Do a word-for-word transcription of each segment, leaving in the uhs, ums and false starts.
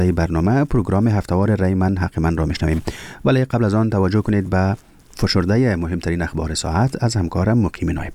برنامه پروگرام هفتهوار رای من حق من را میشنویم، ولی قبل از آن توجه کنید به فشرده مهمترین اخبار ساعت از همکارم مقیم نایب.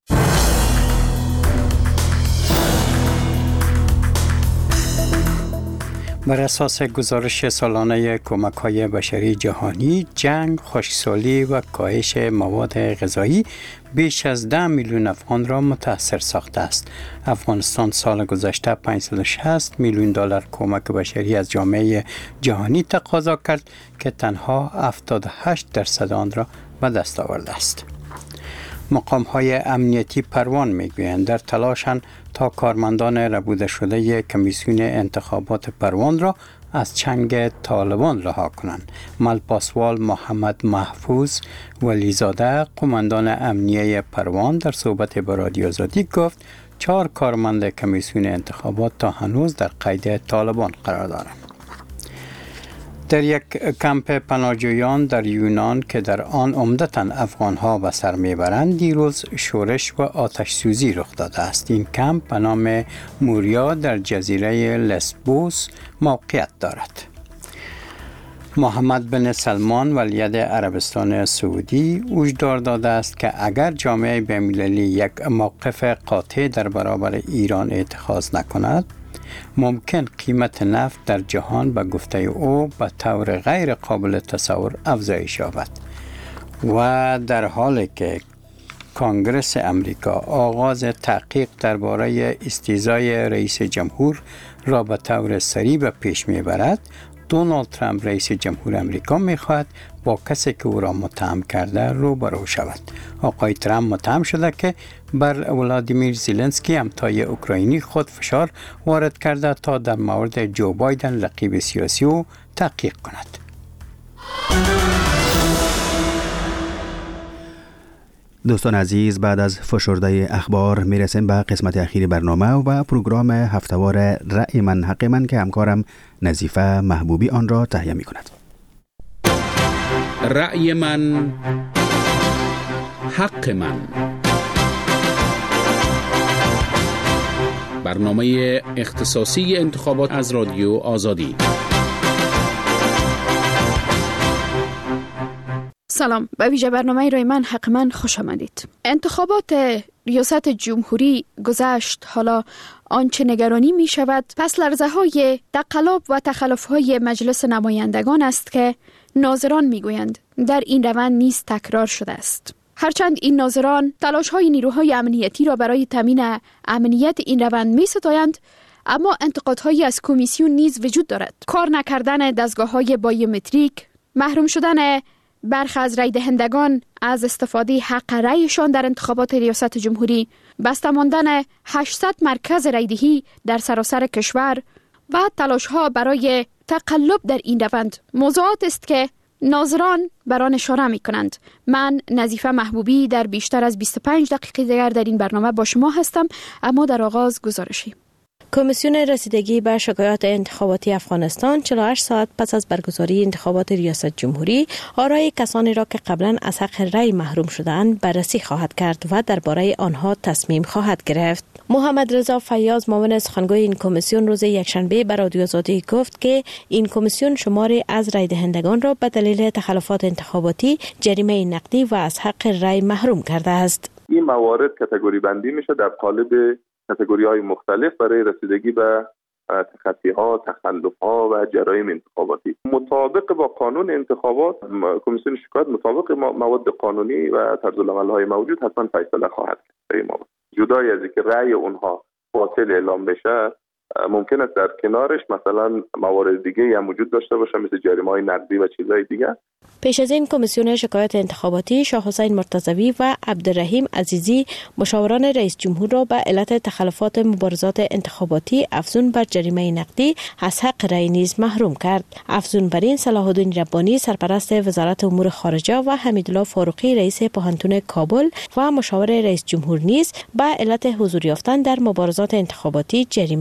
بر اساس گزارش سالانه کمک‌های بشری جهانی، جنگ، خشکسالی و کاهش مواد غذایی بیش از ده میلیون افغان را متاثر ساخته است. افغانستان سال گذشته پانصد و شصت میلیون دلار کمک بشری از جامعه جهانی تقاضا کرد که تنها هفتاد و هشت درصد آن را به دست آورده است. مقام‌های امنیتی پروان می‌گویند در تلاشند تا کارمندان ربوده شده کمیسیون انتخابات پروان را از چنگ طالبان رها کنند. ملپاسوال محمد محفوظ ولیزاده قماندان امنیه پروان در صحبت با رادیو آزادی گفت چهار کارمند کمیسیون انتخابات تا هنوز در قید طالبان قرار دارند. در یک کمپ پناهجویان در یونان که در آن عمدتاً افغان‌ها به سر میبرند، دیروز شورش و آتش سوزی رخ داده است. این کمپ به نام موریا در جزیره لسبوس موقعیت دارد. محمد بن سلمان ولیعهد عربستان سعودی هشدار داده است که اگر جامعه بین‌المللی یک موقف قاطع در برابر ایران اتخاذ نکند، ممکن قیمت نفت در جهان به گفته او به طور غیر قابل تصور افزایش یابد. و در حالی که کنگره امریکا آغاز تحقیق درباره استیضای رئیس جمهور را به طور سریع به پیش میبرد، دونالد ترامپ رئیس جمهور امریکا میخواهد با کسی که او را متهم کرده روبرو شود. آقای ترامپ متهم شده که بر ولادیمیر زلنسکی همتای اوکراینی خود فشار وارد کرده تا در مورد جو بایدن رقیب سیاسی او تحقیق کند. دوستان عزیز، بعد از فشرده اخبار میرسیم به قسمت اخیر برنامه و پروگرام هفتهوار رأی من حق من که همکارم نظیفه محبوبی آن را تهیه می کند. رأی من حق من، برنامه اختصاصی انتخابات از رادیو آزادی. سلام، به ویژه برنامه رای من حق من خوش آمدید. انتخابات ریاست جمهوری گذشت، حالا آنچه نگرانی می شود پس لرزه های تقلب و تخلف های مجلس نمایندگان است که ناظران می گویند در این روند نیز تکرار شده است. هرچند این ناظران تلاش های نیروهای امنیتی را برای تامین امنیت این روند می ستایند، اما انتقادهایی از کمیسیون نیز وجود دارد. کار نکردن دستگاه های بایومتریک، محروم شدن برخی از رای دهندگان از استفاده حق رایشان در انتخابات ریاست جمهوری، بسته ماندن هشتصد مرکز رایدهی در سراسر کشور و تلاش‌ها برای تقلب در این روند موضوعات است که ناظران بر آن اشاره می‌کنند. من نظیفه محبوبی در بیشتر از بیست و پنج دقیقه دیگر در این برنامه با شما هستم، اما در آغاز گزارشی. کمیسیون رسیدگی به شکایات انتخاباتی افغانستان چهل و هشت ساعت پس از برگزاری انتخابات ریاست جمهوری آرای کسانی را که قبلا از حق رأی محروم شده‌اند بررسی خواهد کرد و درباره آنها تصمیم خواهد گرفت. محمد رضا فیاض معاون سخنگوی این کمیسیون روز یکشنبه به رادیو آزادی گفت که این کمیسیون شماری از رای دهندگان را به دلیل تخلفات انتخاباتی جریمه نقدی و از حق رأی محروم کرده است. این موارد کاتگوری بندی میشه در قالب کاتگوری‌های مختلف برای رسیدگی به تخطی‌ها، تخلف‌ها و جرایم انتخاباتی. مطابق با قانون انتخابات، کمیسیون شکایت مطابق مواد قانونی و طرزالعمل‌های موجود حتما فیصله خواهد کرد. جدای از اینکه رأی اونها باطل اعلام بشه، ممکن است در کنارش مثلا موارد دیگه هم وجود داشته باشه مثل جریمه‌های نقدی و چیزهای دیگه. پیش از این کمیسیون شکایات انتخاباتی شاه حسین مرتضوی و عبدالرحیم عزیزی مشاوران رئیس جمهور را به علت تخلفات مبارزات انتخاباتی افزون بر جریمه نقدی از حق رأی نیز محروم کرد. افزون بر این صلاح الدین ربانی سرپرست وزارت امور خارجه و حمیدالله فاروقی رئیس پوهنتون کابل و مشاور رئیس جمهور نیز به علت حضور یافتن در مبارزات انتخاباتی جریمه نقدی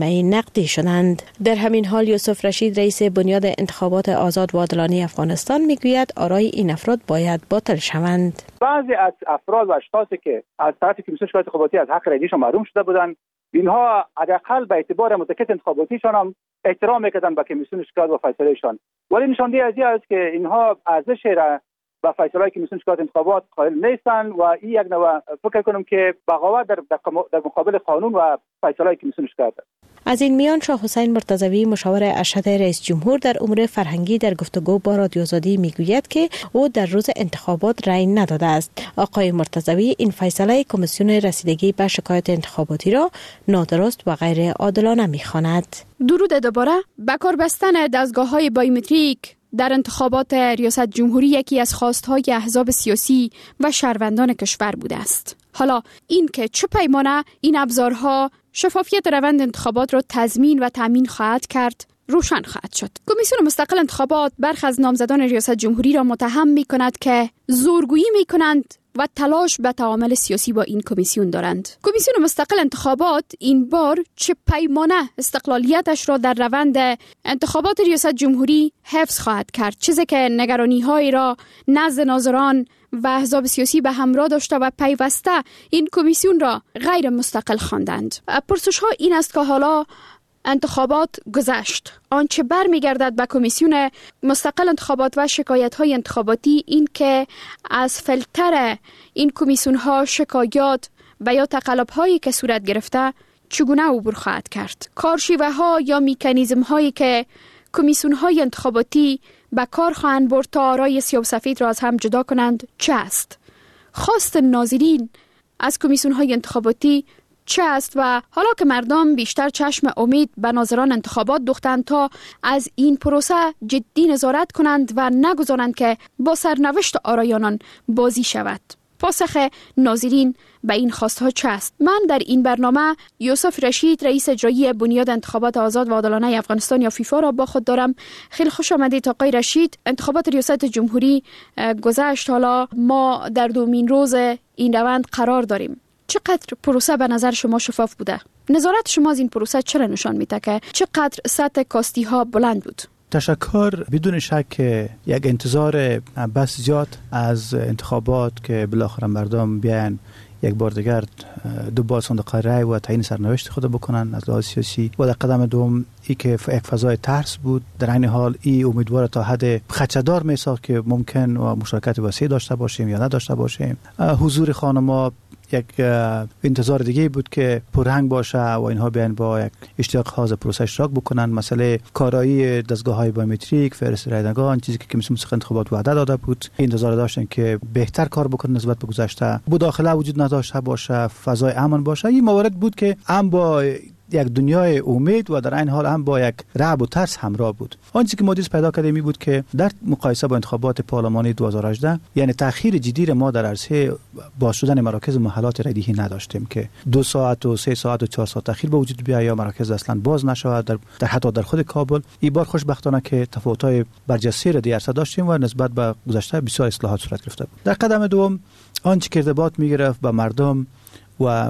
تقدیر شدند. در همین حال یوسف رشید رئیس بنیاد انتخابات آزاد و عادلانه افغانستان میگوید آرای این افراد باید باطل شوند. بعضی از افراد و اشخاصی که از طرف کمیسیون شکایت انتخاباتی از حق رایگیریشان محروم شده بودند، اینها حداقل به اعتبار متکت انتخاباتیشان هم احترام میکردن به کمیسیون شکایت و فیصلهشان، ولی نشانده از این است که اینها ارزش را و فیصله کمیسیون شکایت انتخابات قائل نیستند و این یک نوع فکر کنم که بغاوت در در مقابل قانون و فیصله کمیسیون شکایت است. از این میان شاه حسین مرتضوی مشاور ارشد رئیس جمهور در امور فرهنگی در گفتگو با رادیو آزادی میگوید که او در روز انتخابات رأی نداده است. آقای مرتضوی این فیصله کمیسیون رسیدگی به شکایت انتخاباتی را نادرست و غیر عادلانه میخواند. درود دوباره. به کار بستن دستگاه‌های بایومتریک در انتخابات ریاست جمهوری یکی از خواست‌های احزاب سیاسی و شهروندان کشور بوده است. حالا این که چه پیمانه این ابزارها شفافیت روند انتخابات را تضمین و تامین خواهد کرد روشن خواهد شد. کمیسیون مستقل انتخابات برخی از نامزدان ریاست جمهوری را متهم می‌کند که زورگویی می‌کنند و تلاش به تعامل سیاسی با این کمیسیون دارند. کمیسیون مستقل انتخابات این بار چه پیمانه استقلالیتش را در روند انتخابات ریاست جمهوری حفظ خواهد کرد، چیزی که نگرانی‌هایی را نزد ناظران و احزاب سیاسی به همراه داشته و پیوسته این کمیسیون را غیر مستقل خواندند. پرسش‌ها این است که حالا انتخابات گذشت، آنچه برمیگردد به کمیسیون مستقل انتخابات و شکایت‌های انتخاباتی این که از فیلتر این کمیسیون‌ها شکایات و یا تقلب‌هایی که صورت گرفته چگونه عبور خواهد کرد. کارشیوه‌ها یا مکانیزم‌هایی که کمیسیون‌های انتخاباتی به کار خواهند برد تا آرای سیاه و سفید را از هم جدا کنند چه است؟ خواست ناظرین از کمیسیون‌های انتخاباتی چه است و حالا که مردم بیشتر چشم امید به ناظران انتخابات دوختند تا از این پروسه جدی نظارت کنند و نگذارند که با سرنوشت آرایانان بازی شود. پاسخ ناظرین به این خواستها چه است؟ من در این برنامه یوسف رشید رئیس اجرایی بنیاد انتخابات آزاد و عادلانه افغانستان یا فیفا را با خود دارم. خیلی خوش آمدید آقای رشید. انتخابات ریاست جمهوری گذشت، حالا ما در دومین روز این روند قرار داریم. چقدر پروسه به نظر شما شفاف بوده؟ نظارت شما از این پروسه چرا نشان میده که چقدر سطح کاستی ها بلند بود؟ تشکر. بدون شک یک انتظار بس زیاد از انتخابات که بالاخره مردم بیان یک بار دیگر دو بار صندوق رای و تعیین سرنوشت خود بکنن از لحاظ سیاسی و در قدم دوم ای که یک فضای ترس بود. در این حال ای امیدوار تا حد خدشه‌دار میساخت که ممکن و مشارکت وسیع داشته باشیم یا نداشته باشیم. حضور خانم‌ها یک انتظار دیگه بود که پرهنگ باشه و اینها بیان با یک اشتیاق خاص پروسه اشتراک بکنن. مسئله کارایی دستگاه‌های بایومتریک، فهرست رایدگان، چیزی که کمیسیون مستقل انتخابات وعده داده بود، انتظار داشتن که بهتر کار بکنن نسبت به گذشته، مداخله وجود نداشته باشه، فضای امن باشه. این موارد بود که هم با یک دنیای امید و در این حال هم با یک رعب و ترس همراه بود. آنچه که ما دیز پیدا کردیم بود که در مقایسه با انتخابات پارلمانی دو هزار و هجده یعنی تأخیر جدی ما در عرصه باز شدن مراکز و محلات رایدهی نداشتیم که دو ساعت و سه ساعت و چهار ساعت تأخیر به وجود بیاید یا مراکز اصلا باز نشود در, در حتی در خود کابل. این بار خوشبختانه که تفاوت‌های برجسته را در عرصه داشتیم و نسبت به گذشته بسیار اصلاحات صورت گرفته بود. در قدم دوم آنچه که ارتباط می‌گرفت با مردم و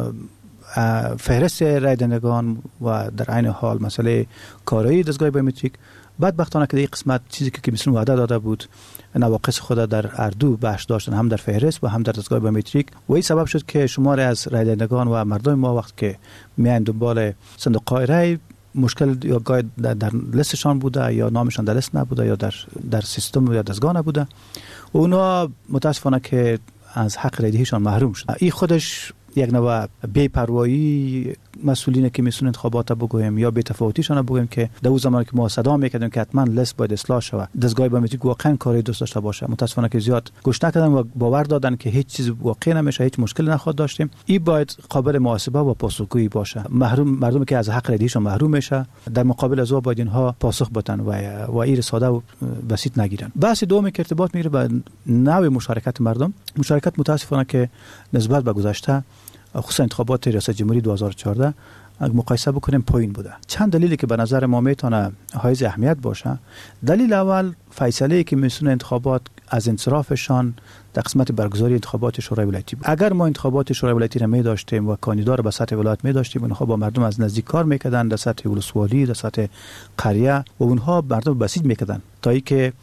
فهرست رای دهندگان و در عین حال مسئله کارایی دستگاه بایومتریک، بدبختانه که در این قسمت چیزی که کمیسیون وعده داده بود نواقص خود در اردو بحث داشتن، هم در فهرست و هم در دستگاه بایومتریک و این سبب شد که شمار از رای دهندگان و مردم ما وقت که میان دنبال صندوق رای مشکل یا گاید در, در لیستشان بوده یا نامشان در لیست نبوده یا در در سیستم یا دستگاه نبوده و اونا متاسفانه که از حق رای دهیشان محروم شد. این خودش یک نوع بی‌پروایی مسئولین کمیسیون انتخابات بگویم یا بی‌تفاوتیشان بگویم که در اون زمان که ما صدا میکردیم که حتما لیست باید اصلاح شود، دستگاه بایومتریک واقعا کاری دوست داشته باشه، متاسفانه که زیاد گوش نکردن و باور دادن که هیچ چیز واقعا نمیشه، هیچ مشکلی نخواهد داشتیم. این باید قابل محاسبه و پاسخگویی باشه. محروم مردمی که از حق رایدهیشان محروم میشه در مقابل از او باید اینها پاسخ بدن و و این ساده و بسیط نگیرن. بحث دوم که ارتباط میگیره به نوع مشارکت مردم. مشارکت متاسفانه که نسبت به گذشته خصوصا انتخابات ریاست جمهوری دو هزار و چهارده اگه مقایسه بکنیم پایین بوده. چند دلیلی که به نظر ما میتونه حائز اهمیت باشه. دلیل اول فیصله که کمیسیون انتخابات از انصرافشان در قسمت برگزاری انتخابات شورای ولایتی بود. اگر ما انتخابات شورای ولایتی را می داشتیم و کاندیدا را به سطح ولایت می داشتیم، اونها با مردم از نزدیک کار میکردن، در سطح ولسوالی، در سطح قریه، و اونها مردم بسیج میکردن تا اینکه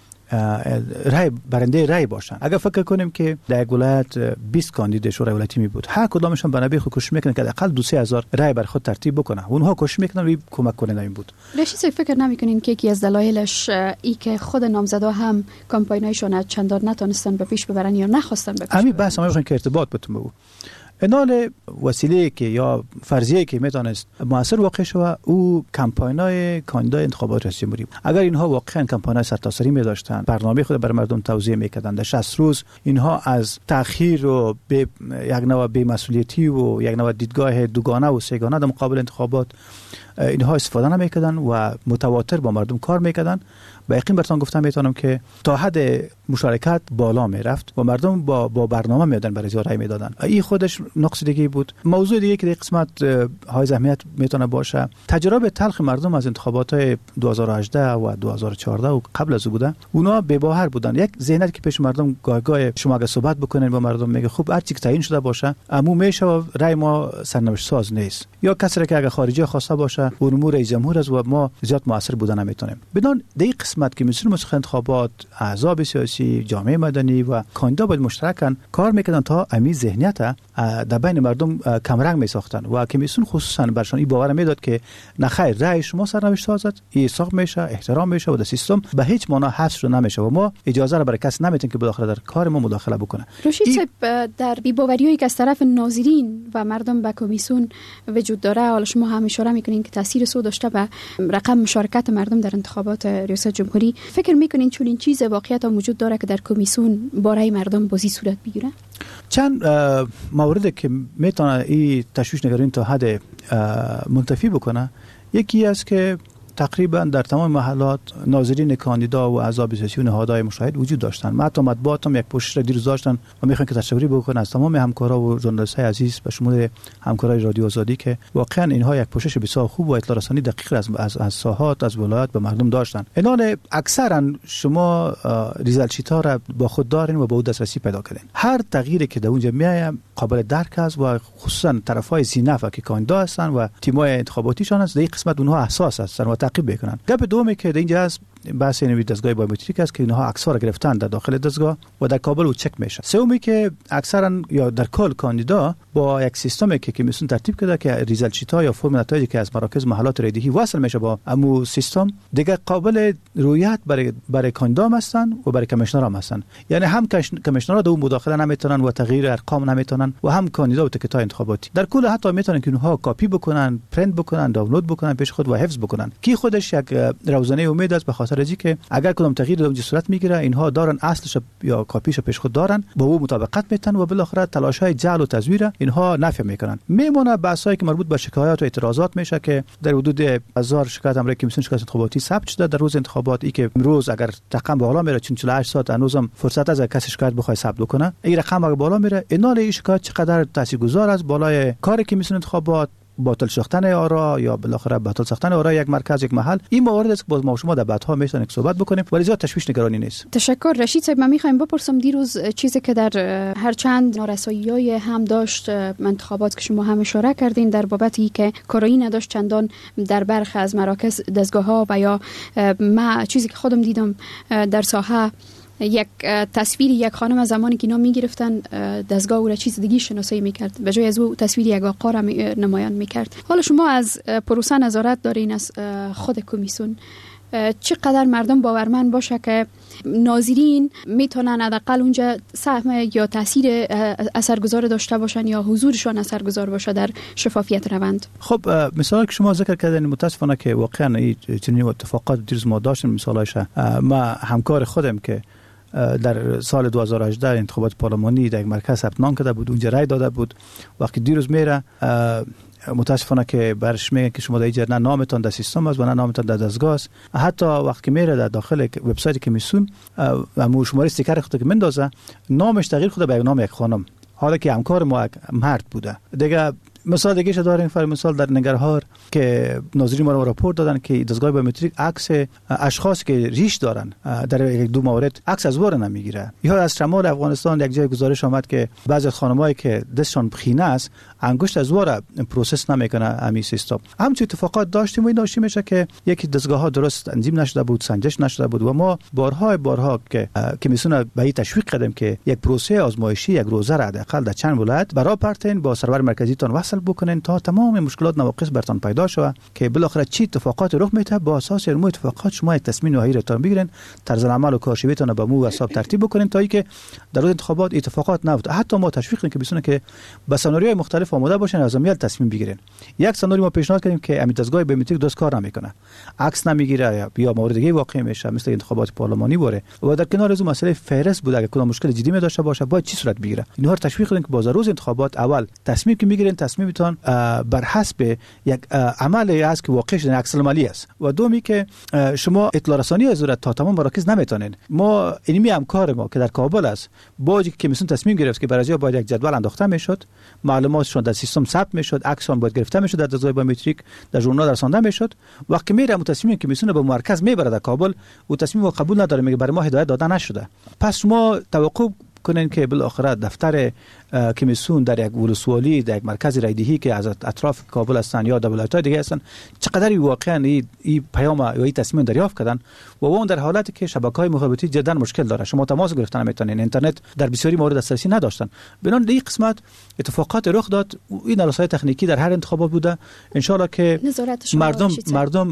رای برنده رای باشن. اگر فکر کنیم که در یک ولایت بیست کاندید شورای ولایتی می بود، هر کدامشون به نبی خود کوشش میکنن که حداقل دو سه هزار رای بر خود ترتیب بکنه، اونها کوشش میکنن روی کمک کننده این بود. رشید، فکر نمیکنین که یکی از دلایلش ای که خود نامزدا هم کمپاینایشون چندان نتونستن به پیش ببرن یا نخواستن به پیش همین ببرن؟ بحث ما میخوایم که ارتباط بتون بگو. انال وسیله که یا فرضیه که میتونست موثر واقع شود او کمپاینای کاندیدای انتخابات ریاست جمهوری. اگر اینها واقعا کمپاینای سرتاسری می داشتن، برنامه خود برای مردم توضیح میکردن، در شصت روز اینها از تأخیر و به یک نوع بی‌مسئولیتی و یک نوع دیدگاه دوگانه و سه‌گانه در مقابل انتخابات اینها استفاده نمیکردن و متواتر با مردم کار میکردن، با یقین براتون گفتم میتونم که تا حد مشارکت بالا میرفت و مردم با با برنامه میادن برای رای میدادن. این خودش نقص دیگه بود. موضوع دیگه که در قسمت های اهمیت میتونه باشه، تجربه تلخ مردم از انتخابات دو هزار و هجده و دو هزار و چهارده و قبل از او بوده. اونا به باور بودن. یک ذهنیت که پیش مردم گاه گاه شما اگه صحبت بکنین با مردم میگه خب هر چی که تعیین شده باشه عمو میشه و رای ما سرنوشت ساز نیست، یا کسی که اگه خارجی خواسته باشه امور رئیس جمهور است و ما زیاد موثر بودن نمیتونیم. بدون دیگه قسمت که مسئول مسخ انتخابات، احزاب سیاسی، جامعه مدنی و کاندیدا باید مشترکاً کار میکردن تا امی ذهنیت در بین مردم کمرنگ میساختن و کمیسیون خصوصا برشان این باور میداد که نخیر رای شما سرنوشت سازد، این ساخت میشه، احترام میشه و در سیستم به هیچ معنا حذف نمیشه و ما اجازه را برای کس نمیتیم که بداخل در کار ما مداخله بکنه. رشید صاحب، در بی‌باوریایی که از طرف ناظرین و مردم به کمیسیون وجود داره، حالا شما هم اشاره میکنین که تاثیر سو داشته به رقم مشارکت مردم در انتخابات ریاست جمهوری، فکر میکنین چون این چیز واقعیت وجود داره که در کمیسیون برای مردم بازی صورت بگیره؟ چند موردی که میتونه این تشویش نگرانی تا حد منتفی بکنه، یکی است که تقریبا در تمام محلات ناظرین کاندیدا و احزاب سیاسی و نهادهای مشاهد وجود داشتن. ما حتی مطبوعات هم یک پوشش را دیروز داشتن و میخوان که تشکری بکنن از تمام همکارا و ژورنالیست‌های عزیز به شمول همکارای رادیو آزادی که واقعا اینها یک پوشش بسیار خوب و اطلاع رسانی دقیق از از از ساحات از ولایت به مردم داشتن. اینان اکثرا شما ریزالت شیت‌ها را با خود دارین و با او دسترسی پیدا کردین. هر تغییری که در اونجا میاد قابل درک است و خصوصا طرفای سینف که کاندیدا هستن و تیم‌های انتخاباتیشان است، در این قسمت اونها حساس هستن و تعقیب بکنن. گپ دومی که اینجا است بحث اینوی دستگاه بایومتریک است که اینها اکثر گرفتن در داخل دستگاه و در کابل و چک میشه. سومی که اکثرا یا در کل کاندیدا با یک سیستمی که کمیسیون ترتیب کرده که ریزالت شیت‌ها یا فرم نتایجی که از مراکز محلات رایدهی وصل میشه با امو سیستم دیگه قابل رویت برای برای کاندیدا هستن و برای کمیشنر هم هستن. یعنی هم کمیشنرها در اون مداخله نمیتونن و تغییر ارقام نمیتونن و هم کاندیدا و تکت‌های انتخاباتی. در کل حتی میتونن که اونها کاپی بکنن، پرینت بکنن، دانلود بکنن پیش خود و حفظ بکنن. کی خودش یک روزنه امید است به خاطر اینکه اگر کدام تغییر در اونجا صورت میگیره اینها دارن اصلش یا کاپیش پیش خود دارن، با او مطابقت میتن و بالاخره تلاش‌های جعل و تزویر اینها نفی میکنن. میمونه بحثایی که مربوط به شکایات و اعتراضات میشه که در حدود هزار شکایت امر کمیسیون شکایت انتخاباتی ثبت شده در روز انتخابات. ای که امروز اگر رقم بالا میره چهل و هشت ساعت هنوزم فرصت از کسی شکایت بخواد ثبت بکنه، این رقم اگر بالا میره اینال این شکایت چقدر تاثیرگذار است بالای کار کمیسیون انتخابات، باطل ساختن آرا یا بالاخره باطل ساختن آرا یک مرکز یک محل. این موارد است که باز ما شما در بعدها میتونیم صحبت بکنیم ولی زیاد تشویش نگرانی نیست. تشکر رشید صاحب. من میخوایم بپرسم دیروز چیزی که در هر چند نارسایی‌های هم داشت انتخابات که شما هم اشاره کردین در بابت ای که کارایی نداشت چندان در برخی از مراکز دستگاه‌ها و یا ما چیزی که خودم دیدم در ساحه یک تصویر یک خانم از زمانی که اینا میگرفتن دستگاه او را چیز دیگه شناسایی میکرد به جای از او تصویر یک آقا را نمایان میکرد. حالا شما از پروسه نظارت دارین از خود کمیسیون، چقدر مردم باورمند باشه که ناظرین میتونن حداقل اونجا سهم یا تاثیر اثرگذار داشته باشن یا حضورشان اثرگذار باشه در شفافیت روند؟ خب مثالی که شما ذکر کردین متاسفانه که واقعا این چنین اتفاقات دیروز ما داشتیم. مثالش ما همکار خودم که در سال دو هزار و هجده انتخابات پارلمانی در یک مرکز ثبت نام کرده بود، اونجا رای داده بود. وقتی دیروز میره متاسفانه که برش میگن که شما در اینجا نه نامتان در سیستم است و نه نامتان در دستگاه است. حتی وقتی میره در داخل وبسایت کمیسیون و شماره استیکر خود که مندازه نامش تغییر خود به نام یک خانم، حالا که همکار ما مرد بوده. دیگه مثال دیگه شده داریم، فر مثال در ننگرهار که ناظرین ما را راپورت دادن که دستگاه بیومتریک عکس اشخاص که ریش دارن در یک دو مورد عکس از وار نمیگیره. یا از شمال افغانستان یک جای گزارش آمد که بعضی از خانمایی که دستشان بخینه است انگشت از وار پروسس نمیکنه همین سیستم. همچین اتفاقات داشتیم و این داشته میشه که یکی دستگاه ها درست انجام نشده بود، سنجش نشده بود و ما بارها بارها که که میسونه به این تشویق کردیم که یک پروسه آزمایشی یک روزه را حداقل در چند ولایت برای پرتین با سرور مرکزی تان وصل بکنین تا تمام مشکلات نواقص برتان پیدا شود که بالاخره چی اتفاقات رخ میده با اساس علم اتفاقات شما یک تصمیم نهایی را تان بگیرین، طرز عمل و کارشویتون به مو حساب ترتیب بکنین تا اینکه در روز انتخابات اتفاقات نیفته. حتی ما تشویق کنیم که میسونه که با سناریوهای مختلف آماده باشین از امیال تصمیم بگیرین. یک سناریو ما پیشنهاد کردیم که امید دستگاه بیومتریک درست کار نمیکنه، عکس نمیگیره یا مورد دیگه واقع میشه مثل انتخابات پارلمانی بوره و در کنار از مسئله فهرست بود اگه کدام مشکل جدی می داشته باشه باید چی صورت بگیره. اینها رو تشویق کنیم که باز روز انتخابات اول تصمیم که میگیرین تصمیمتون بر حسب یک عملی است که واقعا شدن عکس العملی است و دومی که شما اطلاع رسانی از صورت تا تمام مراکز نمیتونین. ما اینمی همکار ما که در کابل است باجی که میسون تصمیم گرفت که برای باید یک جدول انداخته میشد، معلوماتشون در سیستم ثبت میشد، عکسشون باید گرفته میشد در دستگاه بیومتریک، در ژورنال رسانده میشد. وقتی میره تصمیم که میسونه به مرکز میبره در کابل و تصمیم رو قبول نداره، میگه برای ما هدایت داده نشده. پس شما توقع کنین که بالاخره دفتر کمیسیون در یک ولسوالی در یک مرکز رایدهی که از اطراف کابل هستن یا در ولایت‌های دیگه هستن چقدر واقعا این ای پیام یا این تصمیم دریافت کردن و اون در حالتی که شبکه‌های مخابراتی جدا مشکل داره، شما تماس گرفتن نمیتونین، اینترنت در بسیاری موارد دسترسی نداشتن. بنان این قسمت اتفاقات رخ داد. این رسای تکنیکی در هر انتخابات بوده. ان شاء الله که مردم مردم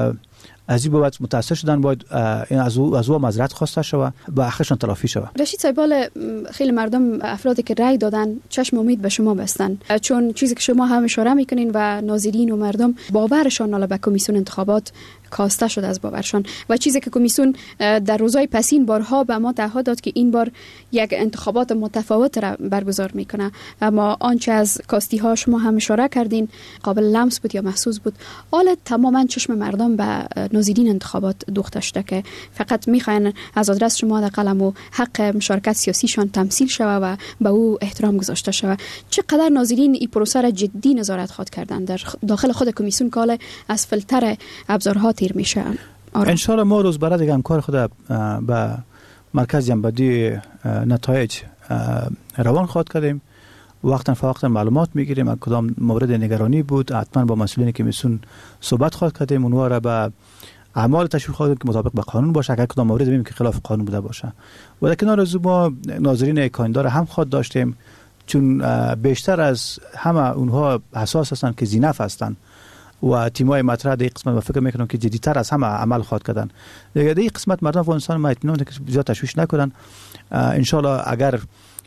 از این بابت متاثر شدن، باید این از او از او معذرت خواسته شود و حقشون تلافی شود. رشید صاحب، خیلی مردم افرادی که رأی دادن چشم امید به شما بستن، چون چیزی که شما هم اشاره میکنین و ناظرین و مردم باورشان حالا به کمیسیون انتخابات کاسته شد از باورشان و چیزی که کمیسیون در روزهای پسین بارها به ما تعهد داد که این بار یک انتخابات متفاوت را برگزار میکنه، اما آنچه از کاستی ها شما هم اشاره کردین قابل لمس بود یا محسوس بود. حالا تماما چشم مردم به ناظرین انتخابات دوخته شده که فقط میخواین از آدرس شما در قلم و حق مشارکت سیاسیشان تمثیل شود و به او احترام گذاشته شود. چقدر ناظرین این پروسه را جدی نظارت خواد کردن در داخل خود کمیسیون که از فلتر ابزارها تیر میشه؟ ان شاء الله ما روز برای دیگه همکار خود به مرکز جنبندی نتایج روان خواهد کردیم. وقتا فوقتا معلومات میگیریم از کدام مورد نگرانی بود، حتما با مسئولین کمیسیون صحبت خواهد کردیم، اونها را به اعمال تشویق خواهد که مطابق با قانون باشه، اگر کدام مورد ببینیم که خلاف قانون بوده باشه. و در کنار از ما ناظرین کاندار هم خواهد داشتیم، چون بیشتر از همه اونها حساس هستند که زینف هستند و تیمای مطرح در این قسمت ما فکر میکنم که جدیتر از همه عمل خواهد کردن. در این قسمت مردم افغانستان ما اطمینان که زیاد تشویش نکنن. ان شاء الله اگر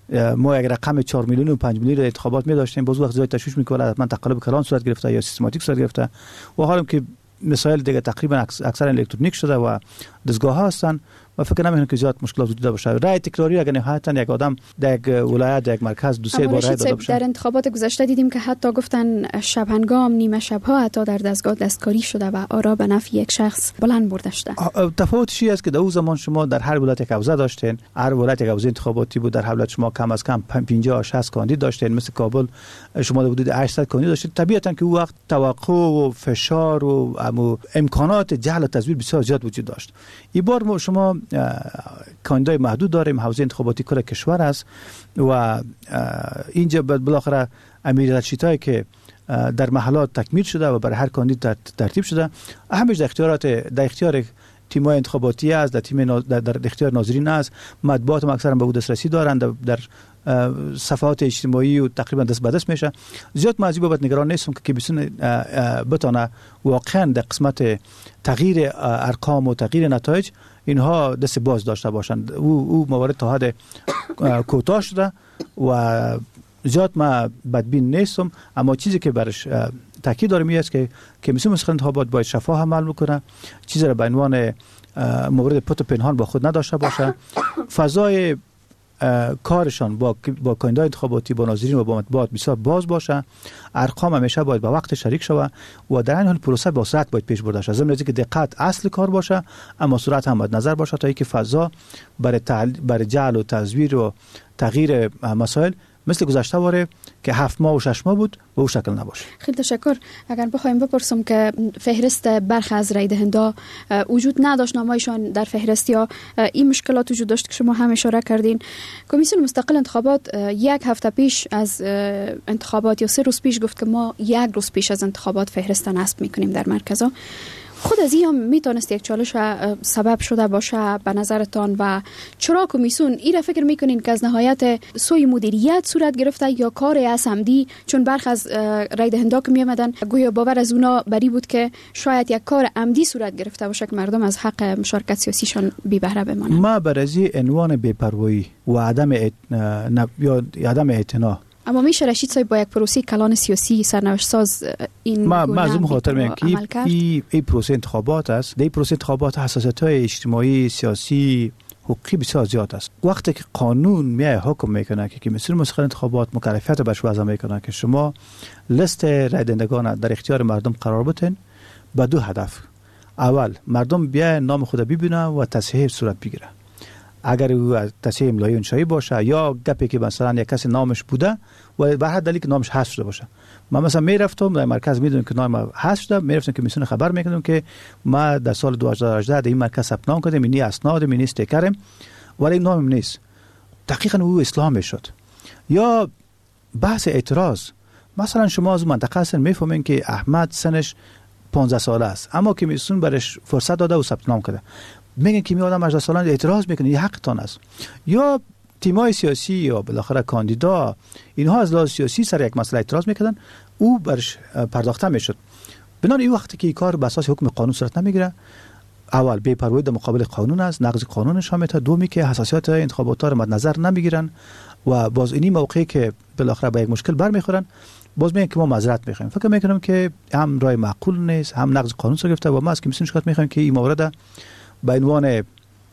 ما اگر رقم چهار میلیون و پنج میلیون انتخابات می داشتیم باز وقت زیاد تشویش میکنه، حتما تقلب کلان صورت گرفته یا سیستماتیک صورت گرفته و حالا که مسائل دیگه تقریبا اکثر الکترونیک شده و دستگاه ها هستن و فکر نمی‌کنم که زیاد مشکلات وجود باشه. رای تکراری اگر نهایتا یک آدم در یک ولایت در یک مرکز دو سه بار رای داده باشه. در انتخابات گذشته دیدیم که حتی گفتن شب هنگام نیمه شب ها حتی در دستگاه دستکاری شده و آرا به نفع یک شخص بلند برده شده. تفاوتش است که در اون زمان شما در هر ولایت یک حوزه داشتین، هر ولایت یک حوزه انتخاباتی بود، در هر ولایت شما کم از کم پنجاه شصت کاندید داشتین. مثل کابل شما حدود هشتصد کاندید داشتین. طبیعتا که اون وقت توقع و فشار و امکانات جعل تزویر بسیار زیاد وجود داشت. این بار شما کاندیدای محدود داریم، حوزه انتخاباتی کل کشور است و اینجا بالاخره امیر رشیدایی که در محلات تکمیل شده و برای هر کاندید ترتیب شده، همش در اختیارات در اختیار تیم‌های انتخاباتی است، در تیم در, در اختیار ناظرین است. مطبوعات هم اکثرا به دسترسی دارند در, در صفحات اجتماعی و تقریبا دست به دست میشه. زیاد ما از این بابت نگران نیستم که کمیسیون بتونه واقعا در قسمت تغییر ارقام و تغییر نتایج اینها دست باز داشته باشند. او او موارد تا حد کوتاه شده و زیاد ما بدبین نیستم، اما چیزی که برش تاکید دارم این است که کمیسیون انتخابات باید شفاف عمل بکنه، چیزی را به عنوان مورد پت و پنهان با خود نداشته باشه. فضای کارشان با با کاندیدای انتخاباتی، با ناظرین و با مطبوعات بسیار باز باشه. ارقام همیشه باید به وقت شریک شود و در این حال پروسه با سرعت باید پیش برده شود. ضمن اینکه دقت اصل کار باشه، اما سرعت هم باید نظر باشه تا اینکه فضا برای تعل... برای جعل و تزویر و تغییر مسائل مثل گذشته باره که هفت ماه و شش ماه بود به اون شکل نباشه. خیلی تشکر. اگر بخوایم بپرسم که فهرست برخی از رای دهنده وجود نداشت، نامایشان در فهرست یا این مشکلات وجود داشت که شما هم اشاره کردین، کمیسیون مستقل انتخابات یک هفته پیش از انتخابات یا سه روز پیش گفت که ما یک روز پیش از انتخابات فهرست نصب میکنیم در مرکزها. خود از این هم میتونست یک چالش سبب شده باشه به نظرتان و چرا کمیسیون این را فکر میکنین که از نهایت سوی مدیریت صورت گرفته یا کار از عمدی؟ چون برخی از رای دهنده که میامدن گویا باور از اونا بری بود که شاید یک کار عمدی صورت گرفته باشه که مردم از حق مشارکت سیاسیشان بی بهره بمانند. ما برای عنوان بی‌پروایی و عدم ات... یا عدم اعتنا، اما میشه رشید صاحب با یک پروسه کلان سیاسی سرنوشت ساز این ما ما از اون خاطر میگم که این ای پروسه انتخابات است. در پروسه انتخابات حساسیت‌های اجتماعی، سیاسی، حقوقی بسیار زیاد است. وقتی که قانون میای حکم میکنه که کمیسیون مستقل انتخابات مکلفیت بهش وضع میکنه که شما لیست رای دهندگان در اختیار مردم قرار بدین با دو هدف. اول مردم بیا نام خود ببینه و تصحیح صورت بگیره. اگر او تصحیح املایی انشایی باشه یا گپی که مثلا یک کسی نامش بوده و به هر دلیلی که نامش حذف شده باشه، ما مثلا میرفتم در مرکز میدونم که نام حذف شده، میرفتم که میسونه خبر میکنم که ما در سال دو هزار و هجده در این مرکز ثبت نام کردیم، اینی اسناد، اینی استیکرم، ولی نامم نیست. دقیقاً او اسلام شد. یا بحث اعتراض، مثلا شما از منطقه هستن میفهمین که احمد سنش پانزده ساله است اما که میسون برش فرصت داده و ثبت نام کرده، میگن که می آدم هجده سالان اعتراض میکنه، این حقتان است. یا تیمای سیاسی یا بالاخره کاندیدا اینها از لحاظ سیاسی سر یک مسئله اعتراض میکردن، او برش پرداخته میشد. بنابراین این وقتی که این کار به اساس حکم قانون صورت نمیگیره، اول بی‌پروایی در مقابل قانون است، نقض قانون شامل است، دومی که حساسیت انتخابات را مد نظر نمیگیرن و باز اینی موقعی که بالاخره به یک مشکل برمیخورن باز میگن که ما معذرت میخوایم. فکر میکنم که هم رای معقول نیست، هم نقض قانون صورت گرفته و ما از کمیسیون شکایت میخوایم که این مورد به عنوان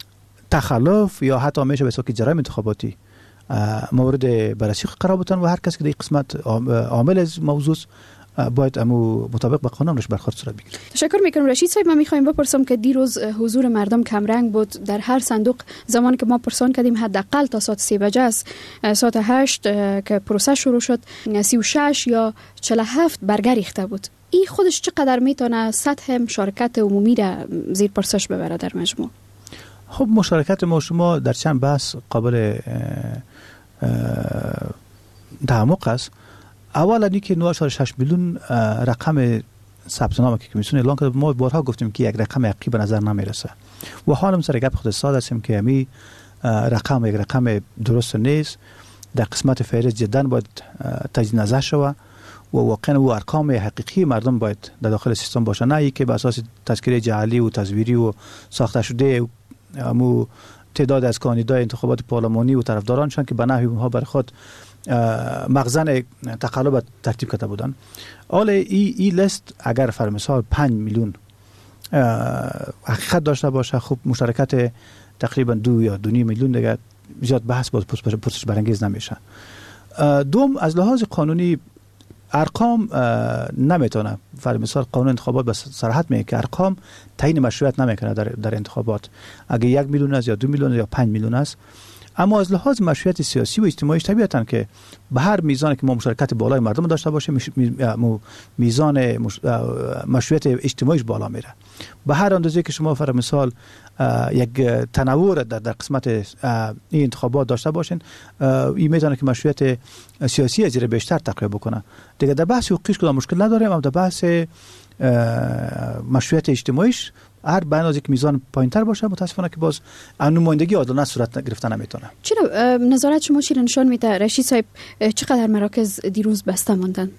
تخلف یا حتی میشه به صورت جرایم انتخاباتی مورد بررسی قرار بدن و هر کس که در قسمت عامل از موضوع باید امو مطابق با قانونش برخورد صورت بگیره. تشکر میکنم رشید صاحب. من میخوایم بپرسم که دیروز حضور مردم کمرنگ بود در هر صندوق. زمانی که ما پرسان کردیم حداقل تا ساعت سه بجه است، ساعت هشت که پروسه شروع شد سی و شش یا چهل و هفت برگر ریخته بود. این خودش چقدر میتونه سطح مشارکت عمومی را زیر پرسش ببره در مجموع؟ خب مشارکت ما شما در چند بحث قابل تعمق است. اولا اینکه نه و شش میلیون رقم ثبت نام که کمیسیون اعلان کرده، ما بارها گفتیم که یک رقم حقیقی به نظر نمیرسه و حالم سر گپ خود ساده هستیم که امی رقم یک رقم درست نیست. در قسمت فهرست جدا باید تجدید نظر شود و واقعا و ارقام حقیقی مردم باید در داخل سیستم باشه، نه ای که به اساس تذکره جعلی و تزویری و ساخته شده امو تعداد از کاندیدای انتخابات پارلمانی و طرفدارانشان که به نحوی اونها بر خود مخزن تقلب ترتیب کرده بودن. حالا این ای لیست اگر فرمثال پنج میلیون حقیقت داشته باشه، خب مشارکت تقریبا دو یا دو نیم میلیون دیگه زیاد بحث باز پرسش برانگیز نمیشه. دوم از لحاظ قانونی ارقام نمیتونه، فرمثال قانون انتخابات به صراحت میگه که ارقام تعیین مشروعیت نمیکنه در در انتخابات، اگه یک میلیون است یا دو میلیون یا پنج میلیون است. اما از لحاظ مشروعیت سیاسی و اجتماعی طبیعتاً که به هر میزانی که ما مشارکت بالای مردم داشته باشیم میزان مشروعیت اجتماعیش بالا میره. به هر اندازه که شما فرض مثال یک تنوع در در قسمت این انتخابات داشته باشین، این میتونه که مشروعیت سیاسی از بیشتر تقویت بکنه. دیگه در بحث حقوقیش کدام مشکل نداریم، اما در بحث مشروعیت اجتماعیش هر بنازی که میزان پایینتر باشه متاسفانه که باز نمایندگی عادلانه صورت گرفته نمیتونه. چرا نظارت شما چی نشان میده رشید صاحب؟ چقدر مراکز دیروز بسته ماندن؟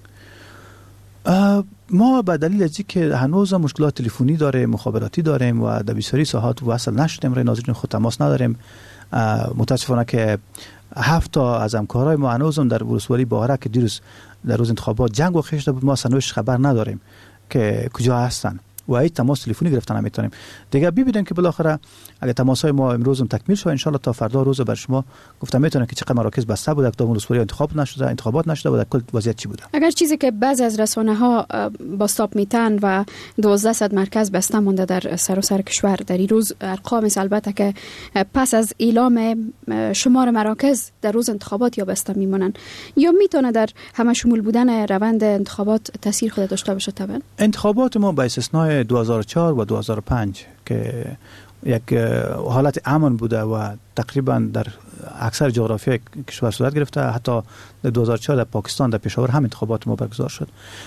ما به دلیل از اینکه هنوز مشکلات تلفنی داره، مخابراتی داریم و در بسیاری ساحات وصل نشدیم، رای ناظرین خود تماس نداریم. متاسفانه که هفت تا از همکارای ما هنوزم در ولسوالی باهره که دیروز در روز انتخابات جنگ و خشته بود، ما سنوش خبر نداریم که کجا هستن و هیچ تماس تلفنی گرفتن نمیتونیم. دیگه ببینیم که بالاخره اگه تماس‌های ما امروز هم تکمیل شه ان شاء الله تا فردا روز بر شما گفتم میتونم که چقدر مراکز بسته بود، کدام ولسوالی انتخاب نشده، انتخابات نشده بود، کل وضعیت چی بوده. اگر چیزی که بعضی از رسانه‌ها با استاپ میتن و دوازده صد مرکز بسته مونده در سراسر کشور در این روز ارقام البته که پس از اعلام شمار مراکز در روز انتخابات یا بسته میمونن، یا میتونه در همه شمول بودن روند انتخابات تاثیر خود داشته باشه؟ طبعا انتخابات ما با استثنای دو هزار و چهار و دو هزار و پنج که یک حالت امن بوده و تقریبا در اکثر جغرافیای کشور صورت گرفته، حتی در دو هزار و چهار در پاکستان در پشاور هم انتخابات ما برگزار شد.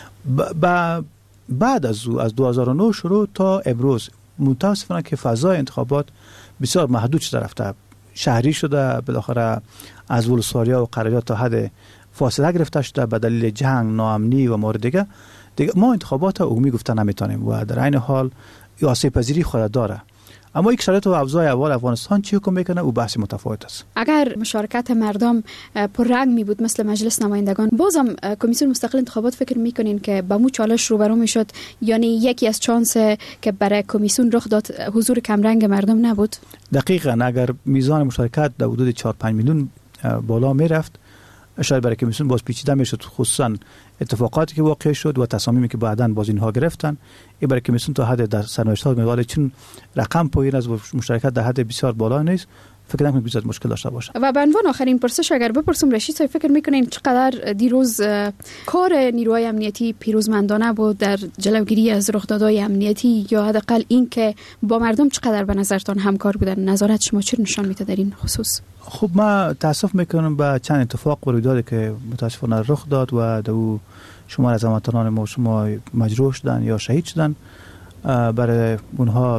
ب... بعد از از دو هزار و نه شروع تا امروز متاسفانه که فضای انتخابات بسیار محدود شده رفته، شهری شده، بالاخره از ولسوالی‌ها و قرارات تا حد فاصله گرفته شده به دلیل جنگ، ناامنی و مورد دیگه. دیگه ما انتخابات عمومی گفته نمیتونیم و در عین حال آسیب پذیری خود داره. اما یک شرایط و اوضاع اول افغانستان چی حکم میکنه او بحث متفاوت است. اگر مشارکت مردم پر رنگ می بود مثل مجلس نمایندگان، بازم کمیسیون مستقل انتخابات فکر میکنین که با مو چالش روبرو میشد؟ یعنی یکی از چانس که برای کمیسیون رخ داد حضور کم رنگ مردم نبود؟ دقیقاً اگر میزان مشارکت در حدود چهار پنج میلیون بالا میرفت، شاید برای کمیسیون باز پیچیده میشد، خصوصا اتفاقاتی که واقع شد و تصامیمی که بعداً باز اینها گرفتن. این برای کمیسیون تا حد در سرنوشت‌ها میواد، چون رقم پایین از مشارکت در حد بسیار بالا نیست، فکر نکنم بسیار مشکل داشته باشه. و به عنوان آخرین پرسش اگر بپرسم رشید صاحب، فکر میکنین چقدر دیروز کار نیروهای امنیتی پیروزمندانه بود در جلوگیری از رخدادهای امنیتی، یا حداقل این که با مردم چقدر به نظرتان همکار بودن؟ نظارت شما چه نشان میده در این خصوص؟ خب ما تاسف میکنم به چند اتفاق و رویدادی که متاسفانه رخ داد و دو شمار از هموطنان ما شما مجروح شدن یا شهید شدن. برای اونها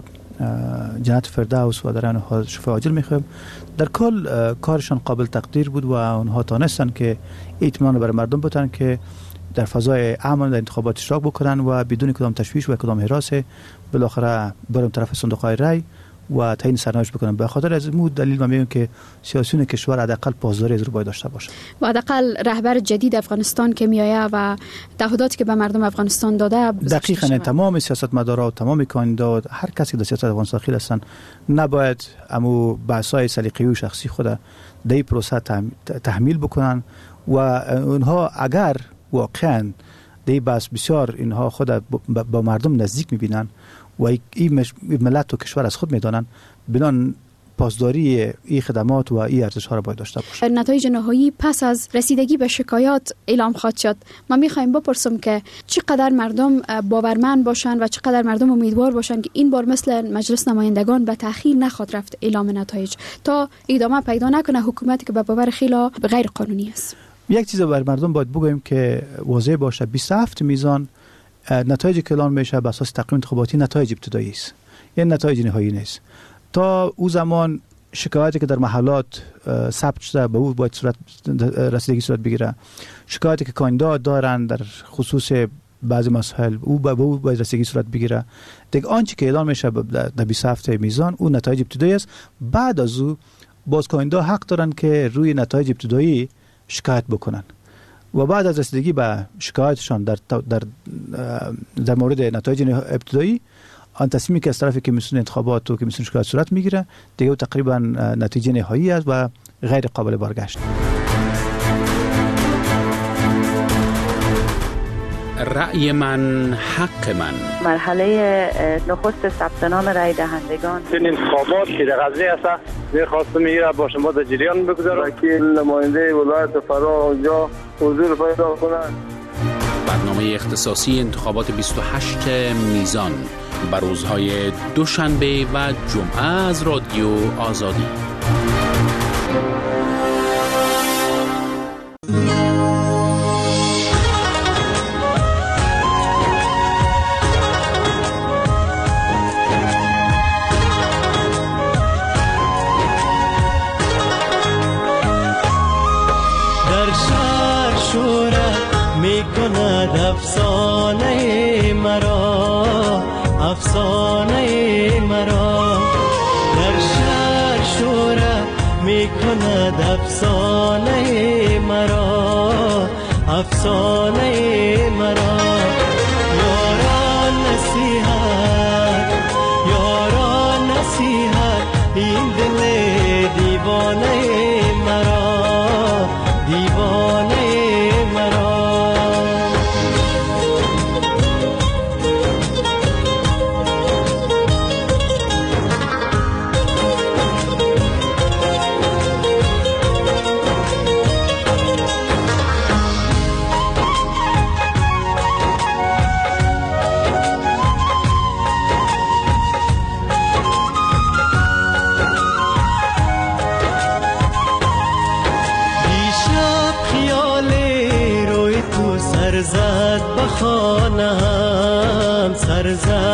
جنت فردوس و در آن حال شفای عاجل میخوایم. در کل کارشان قابل تقدیر بود و اونها تانستن که اطمینان برای مردم بتن که در فضای امن در انتخابات اشتراک بکنن و بدون کدام تشویش و کدام هراس بالاخره برم طرف صندوق‌های رای و تعیین سرنوشت بکنن. به خاطر از این دلیل من میگم که سیاسیون کشور حداقل پاسداری از رو باید داشته باشه و حداقل رهبر جدید افغانستان که میآید و تعهداتی که به مردم افغانستان داده دقیقاً تمام سیاستمدارا و تمام کاندیدات هر کسی که در سیاست افغانستان داخل هستن نباید امو بحث‌های سلیقه‌ای و شخصی خود در این پروسه تحمیل بکنن و اونها اگر واقعاً در بحث بسیار اینها خود با مردم نزدیک می‌بینن و این ملت و کشور از خود میدانن، بنان پاسداری این خدمات و این ارزش ها را باید داشته باشه. نتایج نهایی پس از رسیدگی به شکایات اعلام خواهد شد. ما میخوایم بپرسم که چقدر مردم باورمند باشن و چقدر مردم امیدوار باشن که این بار مثل مجلس نمایندگان به تأخیر نخواهد رفت اعلام نتایج تا ادامه پیدا نکنه حکومتی که به باور خیلی غیر قانونی است. یک چیز بر مردم باید بگویم که واضح باشه، بیست و هفت میزان نتایج که اعلام میشه بر اساس تقویم انتخاباتی نتایج ابتدایی است، یعنی نتایج نهایی نیست. تا او زمان شکایاتی که در محلات ثبت شده به او باید صورت رسیدگی صورت بگیره، شکایاتی که کاندیدا دارن در خصوص بعضی مسائل او به او باید رسیدگی صورت بگیره. دیگه آنچه که اعلام میشه در بیست و هفت میزان اون نتایج ابتدایی است. بعد از او باز کاندیدا حق دارن که روی نتایج ابتدایی شکایت بکنن و بعد از رسیدگی به شکایتشان در در در مورد نتایج ابتدایی آن تصمیمی که از طرف کمیسیون انتخابات و کمیسیون شکایت صورت میگیره دیگه تقریبا نتیجه نهایی است و غیر قابل بازگشت. رأی من حق من. مرحله نخست ثبت نام رای دهندگان. این انتخابات که در غزنی است می‌خواستم میره با شما در جریان بگذارم که نماینده ولایت فرا اونجا حضور پیدا کنند. برنامه اختصاصی انتخابات بیست و هشت میزان بر روزهای دوشنبه و جمعه از رادیو آزادی. افسانه مرا افسانه مرا در شهر شوره می کند افسانه مرا افسانه مرا یاران نصیحت دیوانه مرا، دیوانه مرا. سرزد